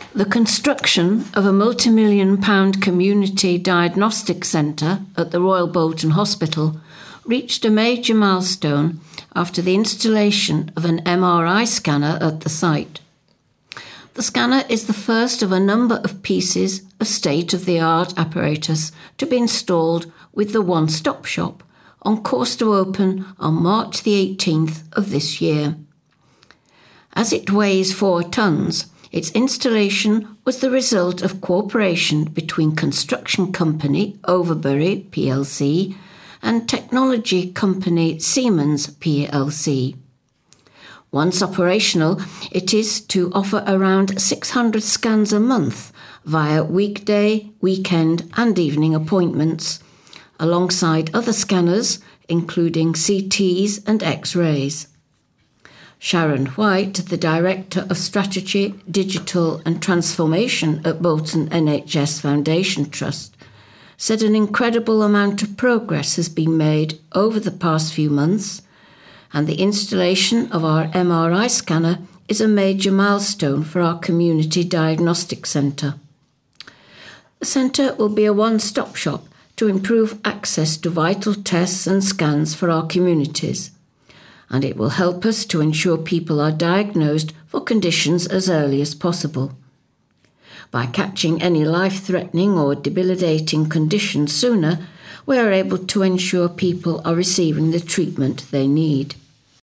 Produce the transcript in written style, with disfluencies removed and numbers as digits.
The construction of a multi-million-pound community diagnostic centre at the Royal Bolton Hospital reached a major milestone after the installation of an MRI scanner at the site. The scanner is the first of a number of pieces of state-of-the-art apparatus to be installed with the One Stop Shop, on course to open on March the 18th of this year. As it weighs 4 tonnes, its installation was the result of cooperation between construction company Overbury plc and technology company Siemens plc. Once operational, it is to offer around 600 scans a month via weekday, weekend and evening appointments, alongside other scanners including CTs and X-rays. Sharon White, the Director of Strategy, Digital and Transformation at Bolton NHS Foundation Trust, said an incredible amount of progress has been made over the past few months, and the installation of our MRI scanner is a major milestone for our community diagnostic centre. The centre will be a one-stop shop to improve access to vital tests and scans for our communities, and it will help us to ensure people are diagnosed for conditions as early as possible. By catching any life-threatening or debilitating conditions sooner, we are able to ensure people are receiving the treatment they need.